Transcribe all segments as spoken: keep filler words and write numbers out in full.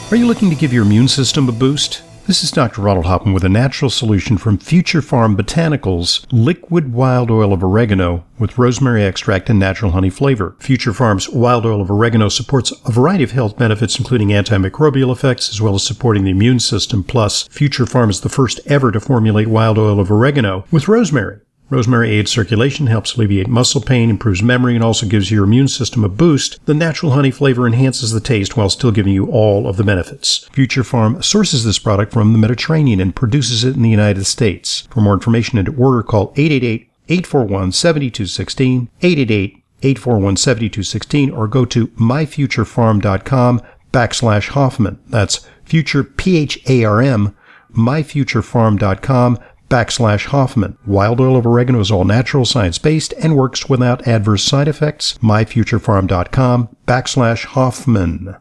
Are you looking to give your immune system a boost? This is Doctor Ronald Hoffman with a natural solution from Future Farm Botanicals, liquid wild oil of oregano with rosemary extract and natural honey flavor. Future Farm's wild oil of oregano supports a variety of health benefits, including antimicrobial effects, as well as supporting the immune system. Plus, Future Farm is the first ever to formulate wild oil of oregano with rosemary. Rosemary aids circulation, helps alleviate muscle pain, improves memory, and also gives your immune system a boost. The natural honey flavor enhances the taste while still giving you all of the benefits. Future Farm sources this product from the Mediterranean and produces it in the United States. For more information and to order, call eight eight eight, eight four one, seven two one six, eight eight eight, eight four one, seven two one six, or go to myfuturefarm.com backslash Hoffman. That's future, P H A R M, myfuturefarm.com backslash Hoffman. Wild oil of oregano is all natural, science-based, and works without adverse side effects. myfuturefarm.com backslash Hoffman.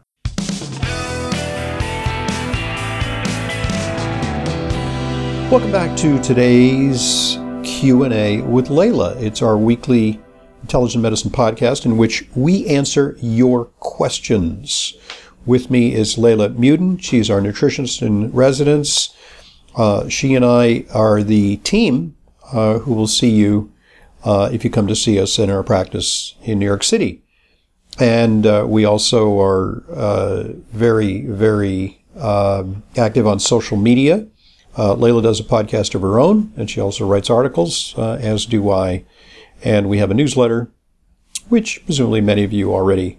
Welcome back to today's Q and A with Layla. It's our weekly intelligent medicine podcast in which we answer your questions. With me is Layla Muden. She's our nutritionist in residence. Uh, she and I are the team uh, who will see you uh, if you come to see us in our practice in New York City. And uh, we also are uh, very, very uh, active on social media. Uh, Layla does a podcast of her own, and she also writes articles, uh, as do I. And we have a newsletter, which presumably many of you already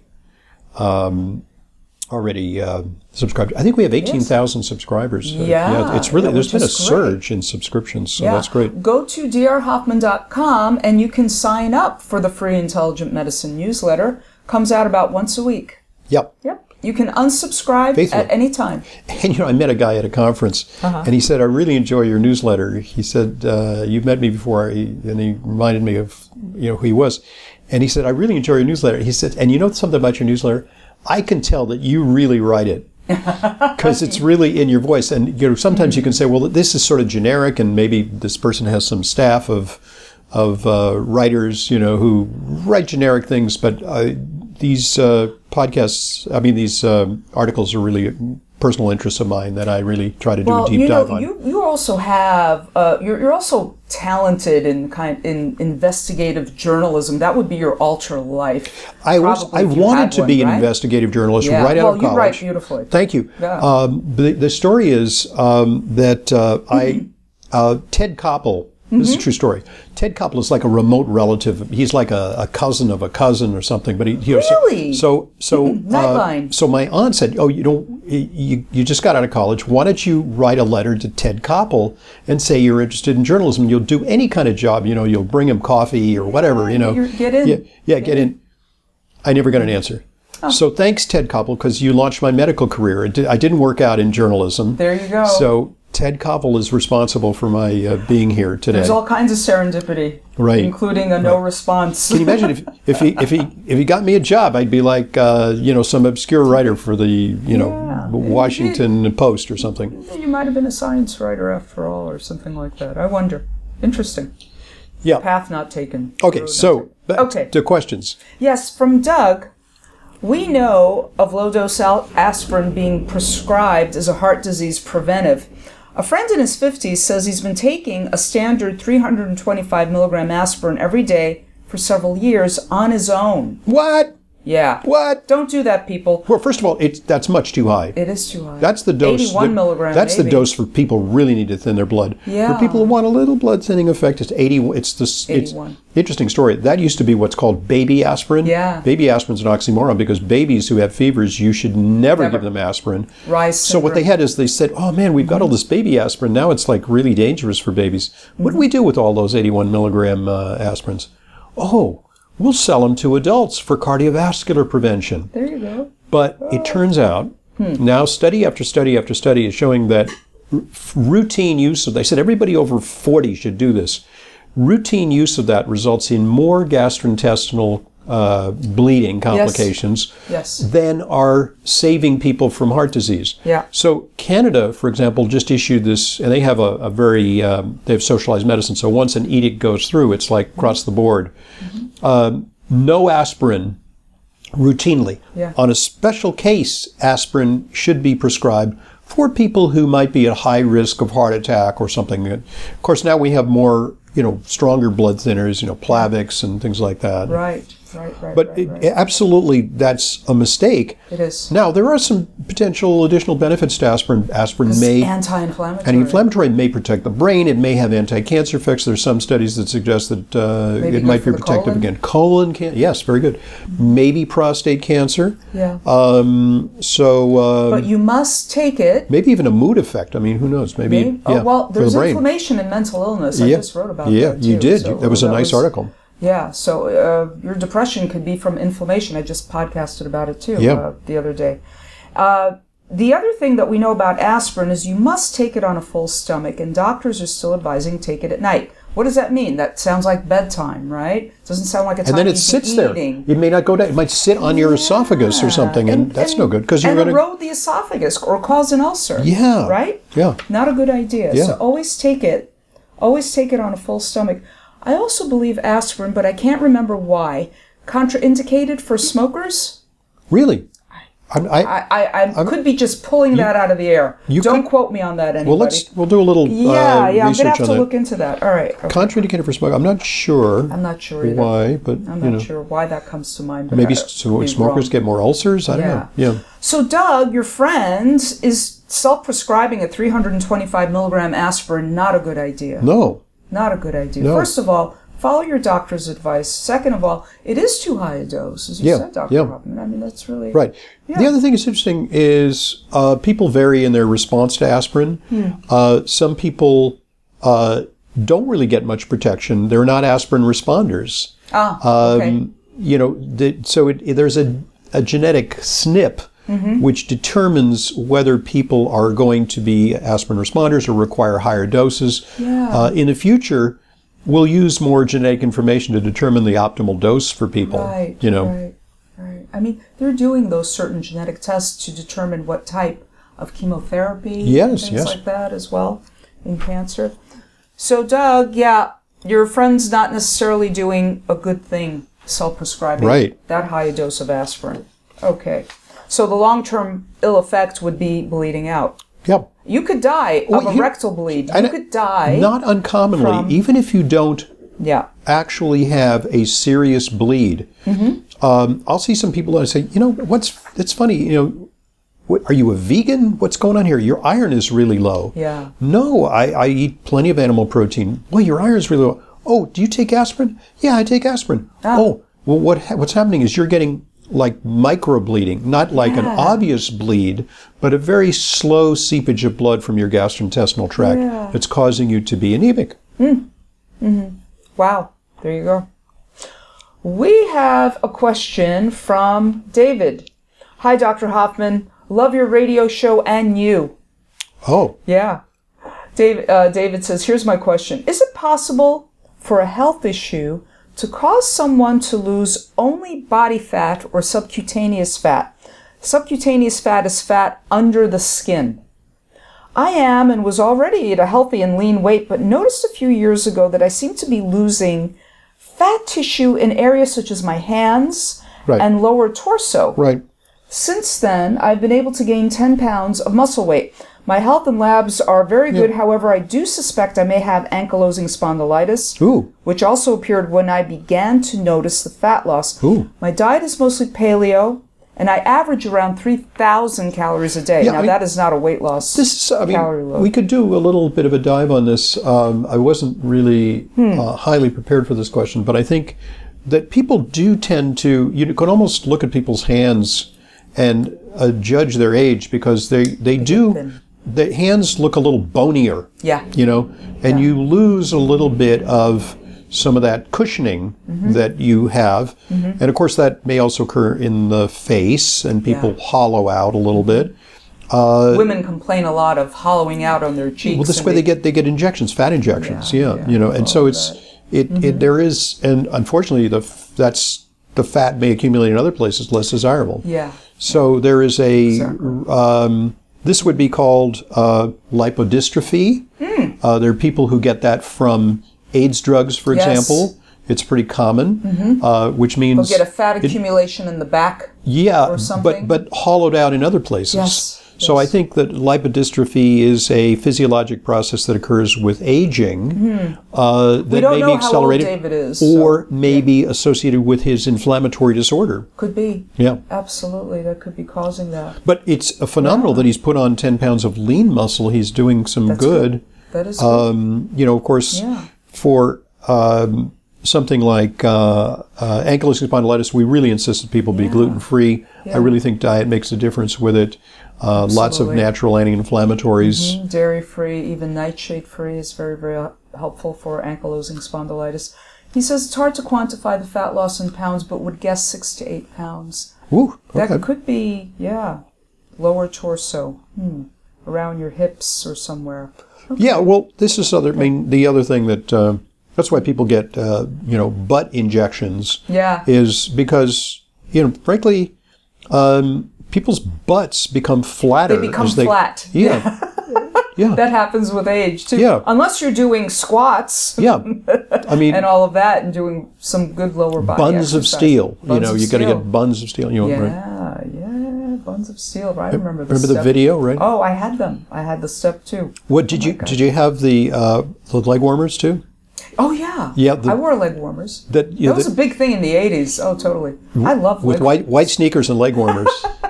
um already uh, subscribed. I think we have eighteen thousand yes. subscribers. Yeah. Uh, yeah. It's really, yeah, there's been a great. surge in subscriptions, so yeah. that's great. Go to d r hoffman dot com and you can sign up for the free Intelligent Medicine newsletter. Comes out about once a week. Yep. Yep. You can unsubscribe Faithfully. At any time. And, you know, I met a guy at a conference, uh-huh. and he said, I really enjoy your newsletter. He said, uh, you've met me before, he, and he reminded me of, you know, who he was. And he said, I really enjoy your newsletter. He said, and you know something about your newsletter? I can tell that you really write it because it's really in your voice. And you know, sometimes you can say, well, this is sort of generic, and maybe this person has some staff of of uh, writers, you know, who write generic things. But uh, these uh, podcasts, I mean, these uh, articles are really personal interests of mine that I really try to do well, a deep you know, dive on. You you also have uh, you're you're also talented in kind in investigative journalism. That would be your ultra life. I was I wanted to one, be an right? investigative journalist yeah. right well, out of college. You write beautifully. Thank you. Yeah. Um, the, the story is um, that uh, I uh, Ted Koppel. This mm-hmm. is a true story. Ted Koppel is like a remote relative. He's like a, a cousin of a cousin or something. But he, he really so so mm-hmm. uh, so my aunt said, "Oh, you don't you you just got out of college. Why don't you write a letter to Ted Koppel and say you're interested in journalism? You'll do any kind of job. You know, you'll bring him coffee or whatever. You know, you're, get in. Yeah, yeah, get, get in. in." I never got an answer. Oh. So thanks, Ted Koppel, because you launched my medical career. It did, I didn't work out in journalism. There you go. So Ted Koppel is responsible for my uh, being here today. There's all kinds of serendipity, right? Including a no right. response. Can you imagine if, if he if he if he got me a job, I'd be like uh, you know some obscure writer for the you know yeah. Washington it, Post or something. You might have been a science writer after all, or something like that. I wonder. Interesting. Yeah. Path not taken. Okay, so back okay. to questions. Yes, from Doug. We know of low-dose aspirin being prescribed as a heart disease preventive. A friend in his fifties says he's been taking a standard three hundred twenty-five milligram aspirin every day for several years on his own. What? Yeah. What? Don't do that, people. Well, first of all, it's that's much too high. It is too high. That's the dose. eighty-one that, milligram. That's maybe. the dose for people who really need to thin their blood. Yeah. For people who want a little blood thinning effect, it's eighty. It's this. eighty-one. It's interesting story. That used to be what's called baby aspirin. Yeah. Baby aspirin's an oxymoron because babies who have fevers, you should never, never. give them aspirin. Rise so what they had is they said, "Oh man, we've got mm-hmm. all this baby aspirin. Now it's like really dangerous for babies. Mm-hmm. What do we do with all those eighty-one milligram uh, aspirins? Oh, we'll sell them to adults for cardiovascular prevention." There you go. But it turns out, hmm. now study after study after study is showing that r- routine use of, they said everybody over forty should do this. Routine use of that results in more gastrointestinal uh, bleeding complications yes. Yes. than are saving people from heart disease. Yeah. So Canada, for example, just issued this, and they have a, a very, um, they have socialized medicine, so once an edict goes through, it's like across the board. Mm-hmm. Um, no aspirin routinely. Yeah. On a special case, aspirin should be prescribed for people who might be at high risk of heart attack or something. Of course, now we have more, you know, stronger blood thinners, you know, Plavix and things like that. Right, right, right. But right, it, right. absolutely, that's a mistake. It is. Now, there are some potential additional benefits to aspirin. Aspirin may... Anti-inflammatory. Anti-inflammatory may protect the brain. It may have anti-cancer effects. There's some studies that suggest that uh, it might be protective against colon cancer. Yes, very good. Mm-hmm. Maybe prostate cancer. Yeah. Um, so... Uh, but you must take it. Maybe even a mood effect. I mean, who knows? Maybe... maybe? Yeah, oh, well, there's the inflammation in mental illness. I yeah. just wrote about yeah, that, too. you did. So that was a that nice was, article. Yeah, so uh, your depression could be from inflammation. I just podcasted about it, too, yeah. uh, the other day. Uh, the other thing that we know about aspirin is you must take it on a full stomach, and doctors are still advising take it at night. What does that mean? That sounds like bedtime, right? Doesn't sound like a time and then it you sits should be there. eating. It may not go down. It might sit on your Yeah. esophagus or something, and, and that's and, no good because you're and going to erode the esophagus or cause an ulcer. Yeah. Right? Yeah. Not a good idea. Yeah. So always take it. Always take it on a full stomach. I also believe aspirin, but I can't remember why. Contraindicated for smokers? Really? I'm, I, I, I, I could be just pulling that out of the air. you Don't could- quote me on that, anybody. well, let's we'll do a little yeah, uh, yeah. I'm research gonna have on to that. look into that. All right. Okay. Contraindicated for smoking. I'm not sure. I'm not sure either. why, but I'm you not know, sure why that comes to mind. But maybe I so could be smokers wrong. get more ulcers. I don't Yeah. know. Yeah. So Doug, your friend, is self-prescribing a three hundred twenty-five milligram aspirin. Not a good idea. No. Not a good idea. No. First of all, follow your doctor's advice. Second of all, it is too high a dose, as you Yeah, said, Doctor yeah. Hoffman. I mean, that's really... Right. Yeah. The other thing that's interesting is uh, people vary in their response to aspirin. Hmm. Uh, some people uh, don't really get much protection. They're not aspirin responders. Ah, Um, okay. You know, the, so it, there's a, a genetic S N P Mm-hmm. which determines whether people are going to be aspirin responders or require higher doses. Yeah. Uh, in the future, we'll use more genetic information to determine the optimal dose for people. Right, you know. right, right. I mean, they're doing those certain genetic tests to determine what type of chemotherapy Yes, and things yes. like that as well in cancer. So, Doug, yeah, your friend's not necessarily doing a good thing, self-prescribing Right. that high a dose of aspirin. Okay. So the long-term ill effect would be bleeding out. Yep. You could die of Well, a you- rectal bleed. You and could die. Not uncommonly, from- even if you don't Yeah. actually have a serious bleed. Mm-hmm. Um, I'll see some people that I say, you know, what's it's funny, you know, what, are you a vegan? What's going on here? Your iron is really low. Yeah. No, I, I eat plenty of animal protein. Well, your iron is really low. Oh, do you take aspirin? Yeah, I take asprin. Ah. Oh, well, what ha- what's happening is you're getting like microbleeding, not like an Yeah. obvious bleed, but a very slow seepage of blood from your gastrointestinal tract Yeah. that's causing you to be anemic. Wow. There you go. We have a question from David. Hi, Doctor Hoffman. Love your radio show and you. Oh, Yeah. David, uh, David says, here's my question. Is it possible for a health issue to cause someone to lose only body fat or subcutaneous fat? Subcutaneous fat is fat under the skin. I am and was already at a healthy and lean weight, but noticed a few years ago that I seem to be losing fat tissue in areas such as my hands Right. and lower torso. right. Since then, I've been able to gain ten pounds of muscle weight. My health and labs are very good. However, I do suspect I may have ankylosing spondylitis, Ooh. which also appeared when I began to notice the fat loss. Ooh. My diet is mostly paleo, and I average around three thousand calories a day. Yeah, now, I mean, that is not a weight loss This is, I calorie mean, load. we could do a little bit of a dive on this. Um, I wasn't really Hmm. uh, highly prepared for this question, but I think that people do tend to, you can almost look at people's hands and uh, judge their age because they, they do, thin. the hands look a little bonier. Yeah. You know, and you lose a little bit of some of that cushioning Mm-hmm. that you have. And of course, that may also occur in the face, and people Yeah. hollow out a little bit. Women complain a lot of hollowing out on their cheeks. Well, this and way they get they get injections, fat injections. Yeah, Yeah, yeah, you know, and so all it's that. it, it there is, and unfortunately, the f- that's the fat may accumulate in other places less desirable. Yeah. So there is a Exactly. um, this would be called uh, lipodystrophy. Hmm. Uh, there are people who get that from AIDS drugs, for Yes. example. It's pretty common, mm-hmm. uh, which means... They'll get a fat accumulation it, in the back yeah, or something. But, but hollowed out in other places. Yes. So yes. I think that lipodystrophy is a physiologic process that occurs with aging mm-hmm. uh, that we don't may know be accelerated how old David is, or so, may yeah. be associated with his inflammatory disorder. Could be. Yeah. Absolutely. That could be causing that. But it's phenomenal yeah. that he's put on ten pounds of lean muscle. He's doing some That's good. good. That is good. Um, you know, of course, yeah. for... Um, something like uh, uh, ankylosing spondylitis, we really insist that people be yeah. gluten-free. Yeah. I really think diet makes a difference with it. Uh, lots of natural anti-inflammatories. Mm-hmm. Dairy-free, even nightshade-free is very, very helpful for ankylosing spondylitis. He says it's hard to quantify the fat loss in pounds, but would guess six to eight pounds. Ooh, okay. That could be, yeah, lower torso, hmm, around your hips or somewhere. Okay. Yeah, well, this is other. I mean, the other thing that uh, that's why people get, uh, you know, butt injections. Yeah. Is because, you know, frankly, um, people's butts become flatter. They become as they, flat. Yeah. Yeah. That happens with age, too. Yeah. Unless you're doing squats. Yeah. I mean... and all of that and doing some good lower body Buns exercise. of steel. Buns you know, you got to get buns of steel. You know, yeah, right? yeah. Buns of steel. I remember the Remember step. the video, right? Oh, I had them. I had the step, too. What did oh you... Did you have the, uh, the leg warmers, too? Oh, yeah. Yeah. The, I wore leg warmers. That, yeah, that was the, a big thing in the eighties. Oh, totally. I love With leg white, white sneakers and leg warmers.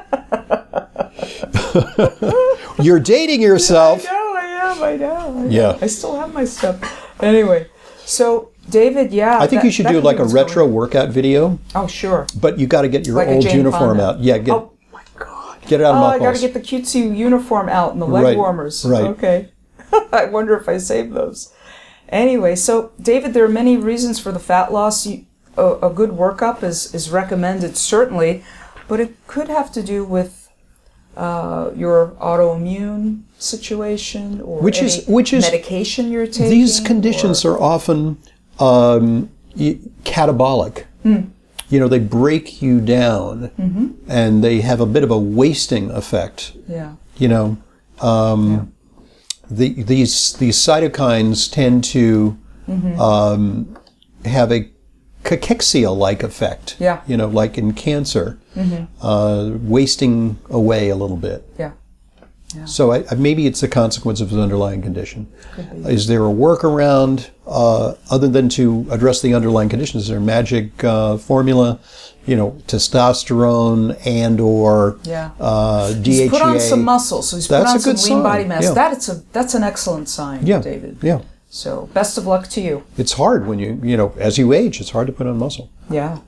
You're dating yourself. I know, I am, I know. I know. Yeah. I still have my stuff. Anyway, so, David, yeah. I think that, you should do like a retro going. workout video. Oh, sure. But you got to get your like old uniform Fonda. out. Yeah, get Oh, my God. Get it out of Oh, mothballs. I got to get the cutesy uniform out and the leg right. warmers. Right. Okay. I wonder if I saved those. Anyway, so, David, there are many reasons for the fat loss. You, a, a good workup is, is recommended, certainly, but it could have to do with uh, your autoimmune situation or which any is, which is, medication you're taking. These conditions or, are often um, catabolic. Mm. You know, they break you down, mm-hmm. and they have a bit of a wasting effect. Yeah. You know, um, yeah. The, these these cytokines tend to mm-hmm. um, have a cachexia-like effect. Yeah. You know, like in cancer, mm-hmm. uh, wasting away a little bit. Yeah. Yeah. So I, maybe it's a consequence of his underlying condition. Is there a workaround uh, other than to address the underlying condition? Is there a magic uh, formula? You know, testosterone and or yeah. uh, D H E A. He's put on some muscle, so he's that's put on some lean sign. body mass. Yeah. That's a that's an excellent sign, yeah. David. Yeah. So best of luck to you. It's hard when you you know as you age. It's hard to put on muscle. Yeah.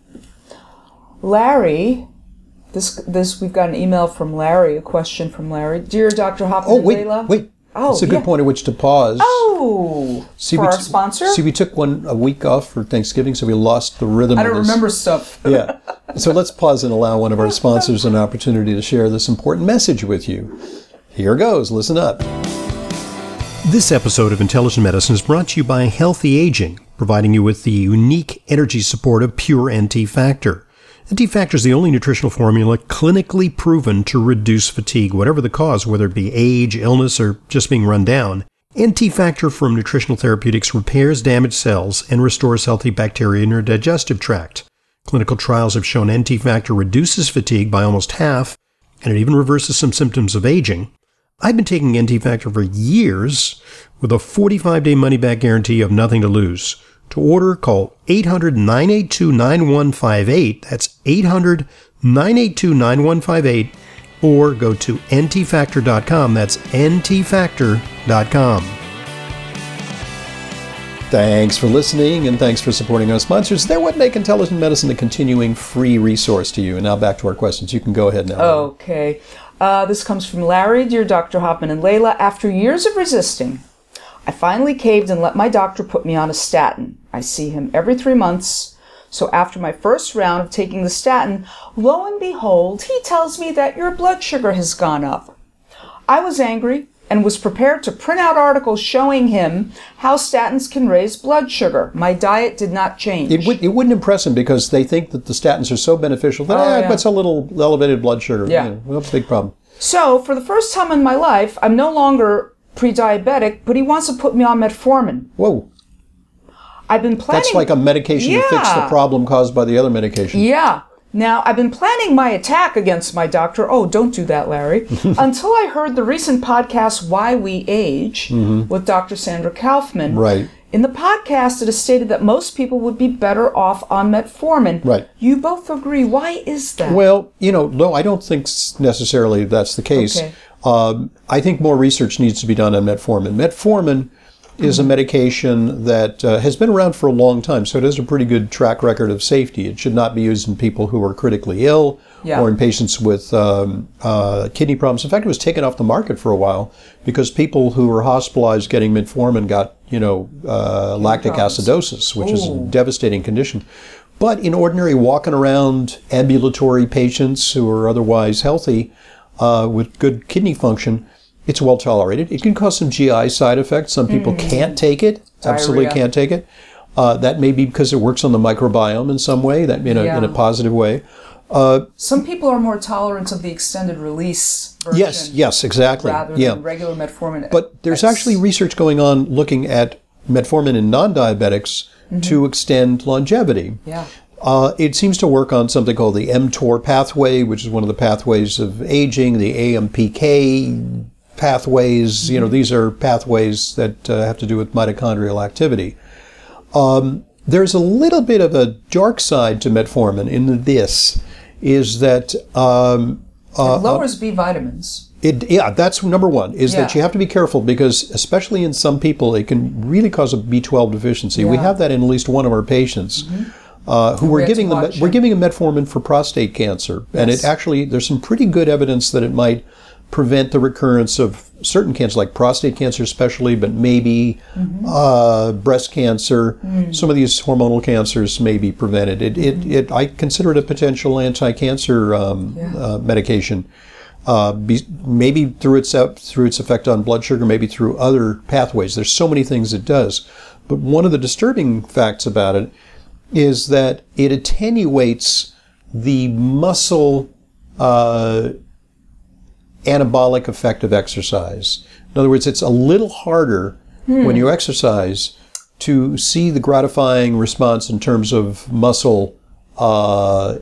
Larry. This, this, we've got an email from Larry, a question from Larry. Dear Doctor Hoffman oh, and wait, Layla. wait. Oh, It's a good yeah. point at which to pause. Oh, see, for we our t- sponsor? See, we took one a week off for Thanksgiving, so we lost the rhythm I of don't this. remember stuff. Yeah. So let's pause and allow one of our sponsors an opportunity to share this important message with you. Here goes. Listen up. This episode of Intelligent Medicine is brought to you by Healthy Aging, providing you with the unique energy support of Pure N T Factor. N T Factor is the only nutritional formula clinically proven to reduce fatigue, whatever the cause, whether it be age, illness, or just being run down. N T Factor from Nutritional Therapeutics repairs damaged cells and restores healthy bacteria in your digestive tract. Clinical trials have shown N T Factor reduces fatigue by almost half, and it even reverses some symptoms of aging. I've been taking N T Factor for years with a forty-five day money-back guarantee of nothing to lose. To order, call eight hundred, nine eight two, nine one five eight. That's eight hundred, nine eight two, nine one five eight. Or go to N T factor dot com. That's N T factor dot com. Thanks for listening, and thanks for supporting our sponsors. They're what make Intelligent Medicine a continuing free resource to you. And now back to our questions. You can go ahead now. Okay. Uh, this comes from Larry. Dear Doctor Hoffman and Layla, after years of resisting, I finally caved and let my doctor put me on a statin. I see him every three months. So after my first round of taking the statin, lo and behold, he tells me that your blood sugar has gone up. I was angry and was prepared to print out articles showing him how statins can raise blood sugar. My diet did not change. It, would, it wouldn't impress them because they think that the statins are so beneficial that Oh, eh, yeah. it's a little elevated blood sugar. Yeah. You know, well, big problem. So for the first time in my life, I'm no longer pre-diabetic, but he wants to put me on metformin. Whoa. I've been planning... That's like a medication yeah. to fix the problem caused by the other medication. Yeah. Now, I've been planning my attack against my doctor. Oh, don't do that, Larry. Until I heard the recent podcast, Why We Age, mm-hmm. with Doctor Sandra Kaufman. Right. In the podcast, it is stated that most people would be better off on metformin. Right. You both agree. Why is that? Well, you know, no, I don't think necessarily that's the case. Okay. Um, I think more research needs to be done on metformin. Metformin is a medication that uh, has been around for a long time, so it has a pretty good track record of safety. It should not be used in people who are critically ill yeah. or in patients with um, uh, kidney problems. In fact, it was taken off the market for a while because people who were hospitalized getting metformin got, you know, uh, lactic acidosis, which Ooh. is a devastating condition. But in ordinary walking around ambulatory patients who are otherwise healthy uh, with good kidney function, it's well tolerated. It can cause some G I side effects. Some people mm. can't take it, Diarrhea. absolutely can't take it. Uh, that may be because it works on the microbiome in some way, that in a, yeah. in a positive way. Uh, some people are more tolerant of the extended release version. Yes, yes, exactly. Rather yeah. than regular metformin. But there's X. actually research going on looking at metformin in non-diabetics mm-hmm. to extend longevity. Yeah. Uh, it seems to work on something called the mTOR pathway, which is one of the pathways of aging, the A M P K pathways. Mm-hmm. You know, these are pathways that uh, have to do with mitochondrial activity. Um, there's a little bit of a dark side to metformin in this, is that um, uh, it lowers B vitamins. It, yeah, that's number one, is yeah. that you have to be careful because, especially in some people, it can really cause a B twelve deficiency. Yeah. We have that in at least one of our patients. Mm-hmm. Uh, who we're giving them, we're giving a metformin for prostate cancer, yes. and it actually, there's some pretty good evidence that it might prevent the recurrence of certain cancers, like prostate cancer especially, but maybe mm-hmm. uh, breast cancer. Mm. Some of these hormonal cancers may be prevented. It, mm-hmm. it, it, I consider it a potential anti-cancer um, yeah. uh, medication, uh, be, maybe through its through its effect on blood sugar, maybe through other pathways. There's so many things it does, but one of the disturbing facts about it is that it attenuates the muscle uh, anabolic effect of exercise. In other words, it's a little harder hmm. when you exercise to see the gratifying response in terms of muscle uh,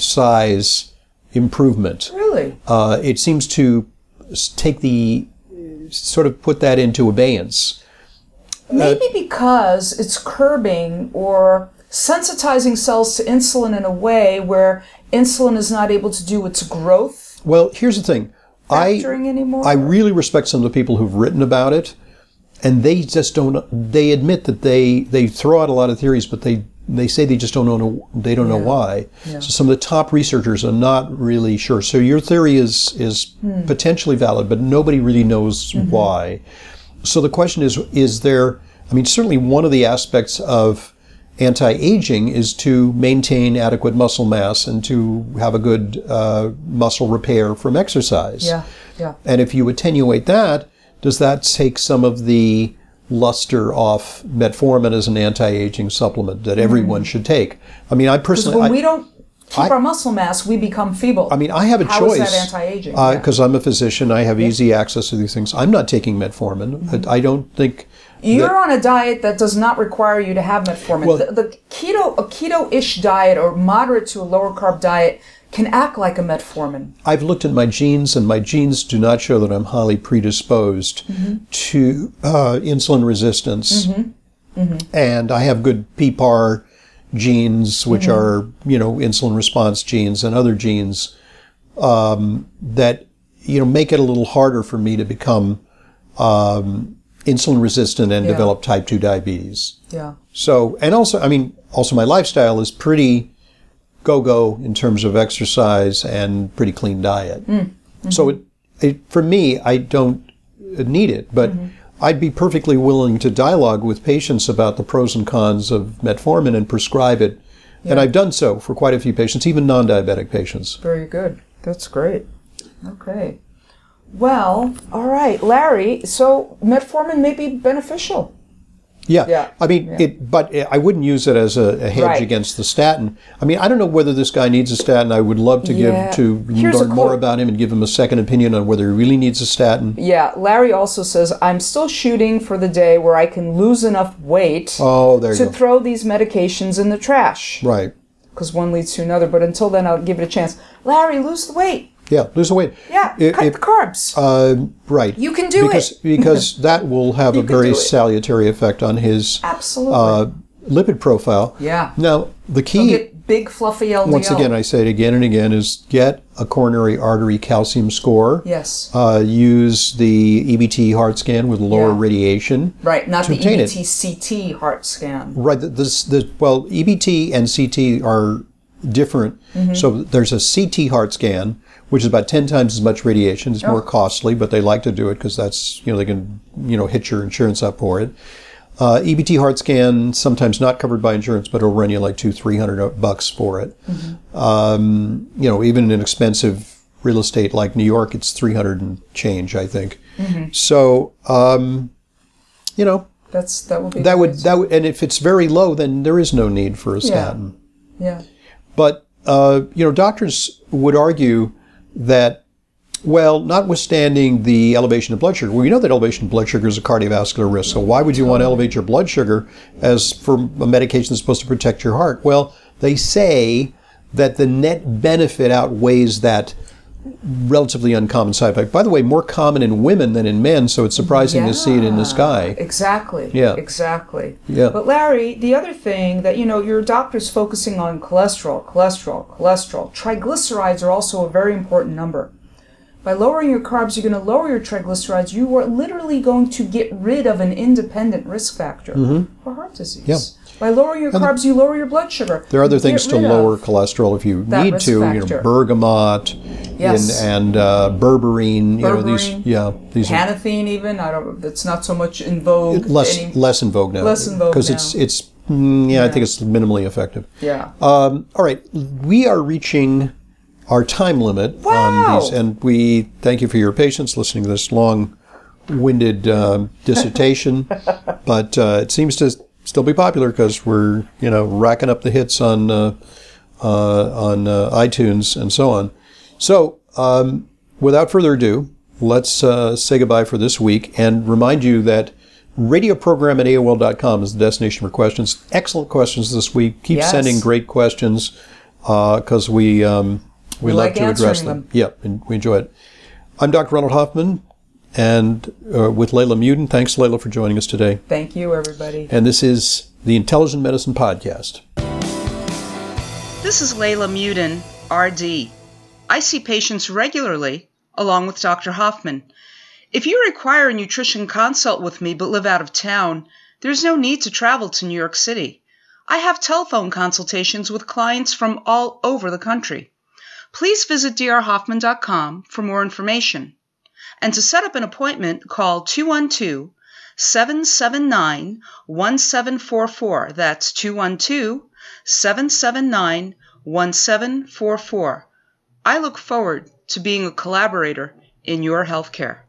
size improvement. Really? Uh, it seems to take the, sort of put that into abeyance. Maybe uh, because it's curbing or sensitizing cells to insulin in a way where insulin is not able to do its growth. Well, here's the thing. I, anymore? I really respect some of the people who've written about it, and they just don't, they admit that they, they throw out a lot of theories, but they, they say they just don't know, they don't yeah. know why. Yeah. So some of the top researchers are not really sure. So your theory is, is hmm. potentially valid, but nobody really knows mm-hmm. why. So the question is, is there, I mean, certainly one of the aspects of anti-aging is to maintain adequate muscle mass and to have a good uh, muscle repair from exercise. Yeah, yeah. And if you attenuate that, does that take some of the luster off metformin as an anti-aging supplement that everyone mm. should take? I mean, I personally... Because when I, we don't keep I, our muscle mass, we become feeble. I mean, I have a How choice. How is that anti-aging? Because uh, yeah. I'm a physician, I have yeah. easy access to these things. I'm not taking metformin. Mm-hmm. I don't think... You're that, on a diet that does not require you to have metformin. Well, the, the keto, a keto-ish diet or moderate to a lower carb diet can act like a metformin. I've looked at my genes, and my genes do not show that I'm highly predisposed mm-hmm. to uh, insulin resistance. Mm-hmm. Mm-hmm. And I have good P P A R genes, which mm-hmm. are, you know, insulin response genes and other genes um, that, you know, make it a little harder for me to become um, insulin resistant and yeah. develop type two diabetes. Yeah. So, and also, I mean, also my lifestyle is pretty go-go in terms of exercise and pretty clean diet. Mm. Mm-hmm. So it, it, for me, I don't need it, but mm-hmm. I'd be perfectly willing to dialogue with patients about the pros and cons of metformin and prescribe it. Yeah. And I've done so for quite a few patients, even non-diabetic patients. Very good. That's great. Okay. Well, all right, Larry, so metformin may be beneficial. Yeah. Yeah. I mean, Yeah. it, but I wouldn't use it as a, a hedge Right. against the statin. I mean, I don't know whether this guy needs a statin. I would love to Yeah. give to Here's a learn more quote. about him and give him a second opinion on whether he really needs a statin. Yeah, Larry also says, I'm still shooting for the day where I can lose enough weight Oh, there you to go. throw these medications in the trash. Right. Because one leads to another. But until then, I'll give it a chance. Larry, lose the weight. Yeah, lose the weight. Yeah, If- cut if- the carbs. Uh, right. You can do because, it. because that will have You a can very do it. salutary effect on his Absolutely. uh, lipid profile. Yeah. Now, the You'll key, get big, fluffy L D L. once again, I say it again and again, is get a coronary artery calcium score. Yes. Uh, use the E B T heart scan with lower Yeah. radiation. Right, not to the obtain E B it. T C T heart scan. Right. This, this, well, E B T and C T are different. Mm-hmm. So there's a C T heart scan, which is about ten times as much radiation. It's Oh. more costly, but they like to do it because that's, you know, they can, you know, hit your insurance up for it. Uh, E B T heart scan, sometimes not covered by insurance, but it'll run you like two, three hundred bucks for it. Mm-hmm. Um, you know, even in an expensive real estate like New York, it's three hundred and change, I think. Mm-hmm. So, um, you know, That's that will be that the would way that would, and if it's very low, then there is no need for a Yeah. statin. to- Yeah. But uh, you know, doctors would argue that, well, notwithstanding the elevation of blood sugar, well, you know that elevation of blood sugar is a cardiovascular risk. So why would you want to elevate your blood sugar as for a medication that's supposed to protect your heart? Well, they say that the net benefit outweighs that relatively uncommon side effect. By the way, more common in women than in men, so it's surprising to see it in this guy. Exactly. Yeah. Exactly. Yeah. But Larry, the other thing that, you know, your doctor's focusing on cholesterol, cholesterol, cholesterol. Triglycerides are also a very important number. By lowering your carbs, you're going to lower your triglycerides. You are literally going to get rid of an independent risk factor for heart disease. Yeah. By lowering your carbs, you lower your blood sugar. There are other You things get to rid lower of cholesterol if you that need risk to. You know, factor. bergamot Yes. and, and uh, berberine. You know these. Berberine. Yeah, these are Panathine, even. I don't. It's not so much in vogue. less any- less in vogue now. Less in vogue because now. it's it's mm, yeah, I think it's minimally effective. Yeah. Um, all right, we are reaching our time limit Wow. on these, and we thank you for your patience listening to this long-winded um, dissertation. But uh, it seems to still be popular because we're you know racking up the hits on uh, uh, on uh, iTunes and so on. So um, without further ado, let's uh, say goodbye for this week and remind you that radio program at A O L dot com is the destination for questions. Excellent questions this week. Keep Yes. sending great questions because we um, we, We love like to address answering them. them. Yep, and we enjoy it. I'm Doctor Ronald Hoffman, and uh, with Layla Muden. Thanks, Layla, for joining us today. Thank you, everybody. And this is the Intelligent Medicine Podcast. This is Layla Muden, R D. I see patients regularly, along with Doctor Hoffman. If you require a nutrition consult with me but live out of town, there's no need to travel to New York City. I have telephone consultations with clients from all over the country. Please visit d r hoffman dot com for more information. And to set up an appointment, call two one two, seven seven nine, one seven four four. That's two one two, seven seven nine, one seven four four. I look forward to being a collaborator in your healthcare.